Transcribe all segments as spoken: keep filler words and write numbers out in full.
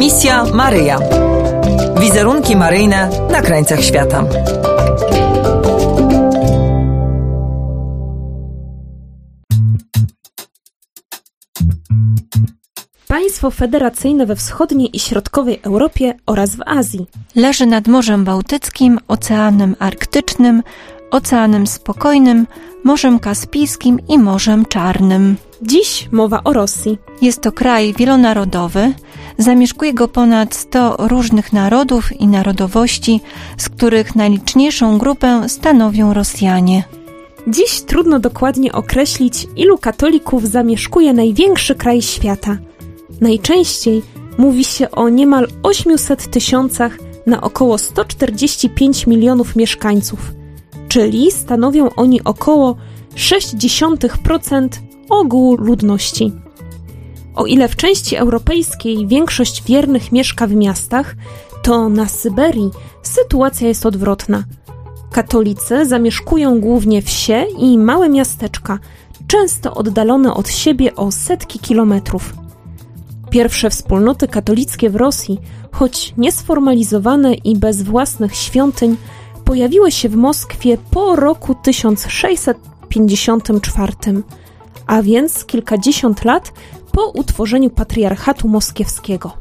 Misja Maryja. Wizerunki maryjne na krańcach świata. Państwo federacyjne we wschodniej i środkowej Europie oraz w Azji. Leży nad Morzem Bałtyckim, Oceanem Arktycznym, Oceanem Spokojnym, Morzem Kaspijskim i Morzem Czarnym. Dziś mowa o Rosji. Jest to kraj wielonarodowy. Zamieszkuje go ponad sto różnych narodów i narodowości, z których najliczniejszą grupę stanowią Rosjanie. Dziś trudno dokładnie określić, ilu katolików zamieszkuje największy kraj świata. Najczęściej mówi się o niemal ośmiuset tysiącach na około sto czterdzieści pięć milionów mieszkańców, czyli stanowią oni około sześć dziesiątych procent ogółu ludności. O ile w części europejskiej większość wiernych mieszka w miastach, to na Syberii sytuacja jest odwrotna. Katolicy zamieszkują głównie wsie i małe miasteczka, często oddalone od siebie o setki kilometrów. Pierwsze wspólnoty katolickie w Rosji, choć niesformalizowane i bez własnych świątyń, pojawiły się w Moskwie po roku tysiąc sześćset pięćdziesiątym czwartym, a więc kilkadziesiąt lat po utworzeniu Patriarchatu Moskiewskiego.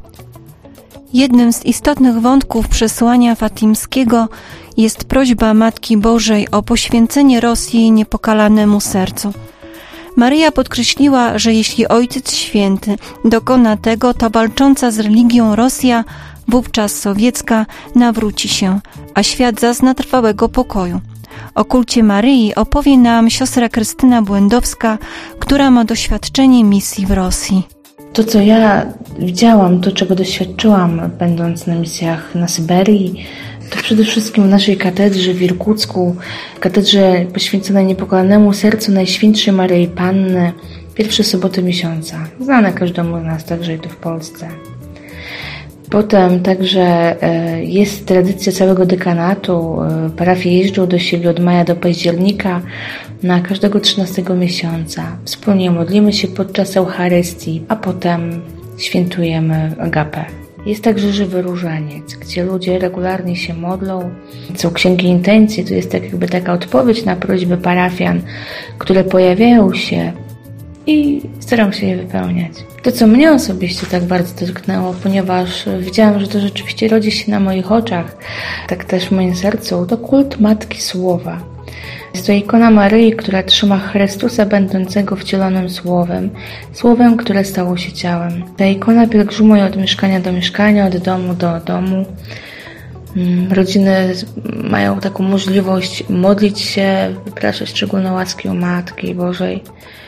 Jednym z istotnych wątków przesłania fatimskiego jest prośba Matki Bożej o poświęcenie Rosji niepokalanemu sercu. Maryja podkreśliła, że jeśli Ojciec Święty dokona tego, to walcząca z religią Rosja, wówczas sowiecka, nawróci się, a świat zazna trwałego pokoju. O kulcie Maryi opowie nam siostra Krystyna Błędowska, która ma doświadczenie misji w Rosji. To, co ja widziałam, to, czego doświadczyłam, będąc na misjach na Syberii, to przede wszystkim w naszej katedrze w Irkucku, katedrze poświęconej niepokalanemu sercu Najświętszej Maryi Panny, pierwsze soboty miesiąca, znane każdemu z nas, także i tu w Polsce. Potem także jest tradycja całego dekanatu, parafie jeżdżą do siebie od maja do października na każdego trzynastego miesiąca. Wspólnie modlimy się podczas Eucharystii, a potem świętujemy agapę. Jest także żywy różaniec, gdzie ludzie regularnie się modlą. Są księgi intencji, to jest tak jakby taka odpowiedź na prośby parafian, które pojawiają się i staram się je wypełniać. To, co mnie osobiście tak bardzo dotknęło, ponieważ widziałam, że to rzeczywiście rodzi się na moich oczach, tak też w moim sercu, to kult Matki Słowa. Jest to ikona Maryi, która trzyma Chrystusa będącego wcielonym Słowem, Słowem, które stało się ciałem. Ta ikona pielgrzymuje od mieszkania do mieszkania, od domu do domu. Rodziny mają taką możliwość modlić się, wypraszać szczególne łaski u Matki Bożej.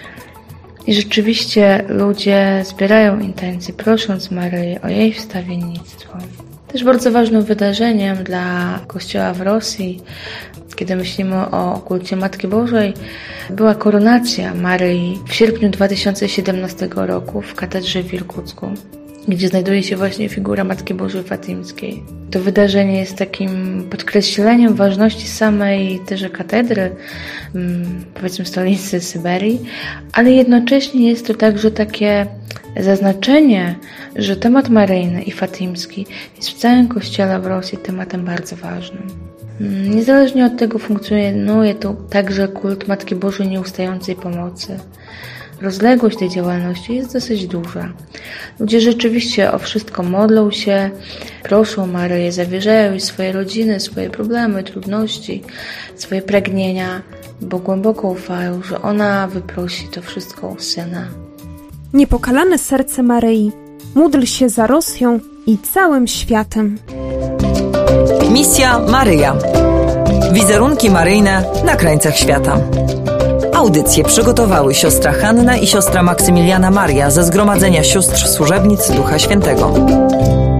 I rzeczywiście ludzie zbierają intencje, prosząc Maryję o jej wstawiennictwo. Też bardzo ważnym wydarzeniem dla Kościoła w Rosji, kiedy myślimy o kulcie Matki Bożej, była koronacja Maryi w sierpniu dwa tysiące siedemnastego roku w katedrze w Irkucku, gdzie znajduje się właśnie figura Matki Bożej Fatimskiej. To wydarzenie jest takim podkreśleniem ważności samej też katedry, powiedzmy stolicy Syberii, ale jednocześnie jest to także takie zaznaczenie, że temat maryjny i fatimski jest w całym Kościele w Rosji tematem bardzo ważnym. Niezależnie od tego funkcjonuje tu także kult Matki Bożej Nieustającej Pomocy. Rozległość tej działalności jest dosyć duża. Ludzie rzeczywiście o wszystko modlą się, proszą Maryję, zawierzają jej swoje rodziny, swoje problemy, trudności, swoje pragnienia, bo głęboko ufają, że ona wyprosi to wszystko u Syna. Niepokalane serce Maryi, módl się za Rosją i całym światem. Misja Maryja. Wizerunki maryjne na krańcach świata. Audycję przygotowały siostra Hanna i siostra Maksymiliana Maria ze Zgromadzenia Sióstr Służebnic Ducha Świętego.